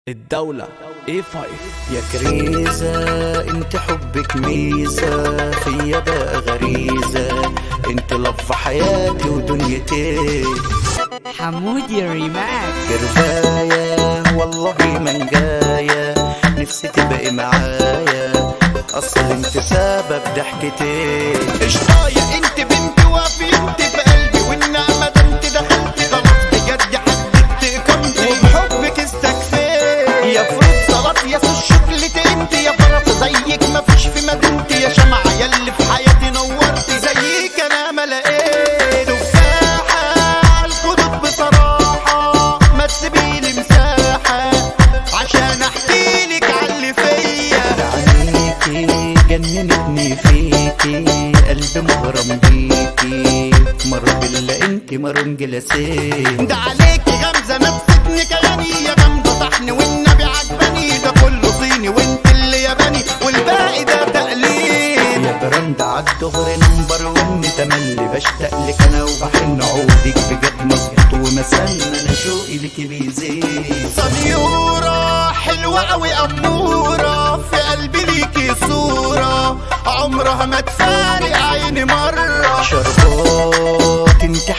الدولة A5. يا كريزة انت حبك ميزة فيا بقى غريزة، انت لف حياتي ودنيتي. حمودي ريماك كرفاية والله من جاية، نفسي تبقي معايا، اصل انت سبب ضحكتي. قشطاية انت بنت وافي انت في قلبي، والنعمة ده انت دخلتي خلاص بجد حددت اقامتي، وبحبك استكفيت يا فروت صلاة يا الشوكليت، انت يا فرصة زيك مفيش في مدينتي، يا شمعة ياللي في حياتي نورتي، زيك انا ما لقيت. تفاحة عالخدود بصراحة، ما تسيبيلي مساحة عشان احكيلك عاللي فيا. عينيكي جننتني فيكي، قلبي مغرم بيكي، مر بالله انت مرون جلسين. ده عليكي غمزة نفستني كياني، يا جامدة طحن والنبي عجباني، ده كله صيني وانت اللي ياباني، والباقي ده تقليد. يا براند عالدغر نمبر ون تملي، بشتاق لك انا وبحن عودك بجد مظبوط ومسن، انا شوقي لك بيزيد. صنيورة حلوة قوي أمورة، في قلبي ليكي صورة عمرها ما تفارق عيني مرة. شربات انت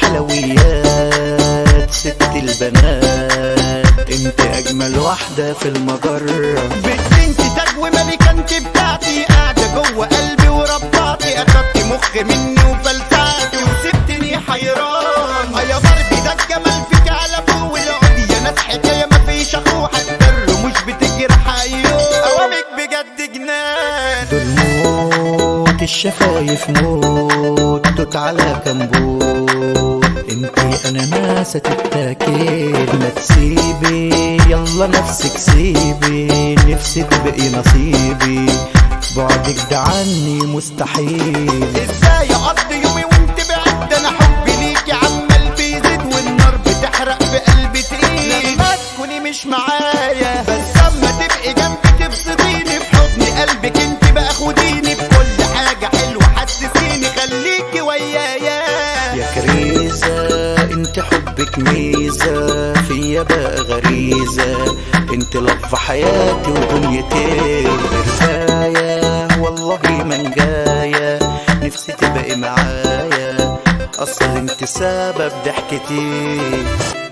حلويات ست البنات، انت اجمل واحدة في المجرة. بنت انت تاج وملكة انت بتاعتي، قاعدة جوه قلبي ورباطي، اخدتي مخي مني وفلتعتي وسبتني حيران. يا ضربي ده الجمال فيك على فوق العود، يا ناس حكاية مفيش اخوها الدر مش بتجرح ايوه، اوامك بجد جنان. دول موت الشفايف موت، توت على كمبوت، انتي اناناسة تتاكل، ما تسيبي يلا نفسك سيبي، نفسي تبقي نصيبي، بعدك ده عني مستحيل. ازاي اقضي يومي وانت بعد، انا حبي ليكي عمال بيزيد، والنار بتحرق في قلبي تقيل لما تكوني مش معايا، بس اما تبقي جنبي تبسطيني، في حضن قلبك انت بقى خديني، بكل حاجة حلوة حسسيني خليكي ويايا. يا كريزة انت حبك ميزة فيا بقى غريزة، انت لف حياتي ودنيتي. كفاية والله من جاية، نفسي تبقي معايا، اصل انت سبب ضحكتي.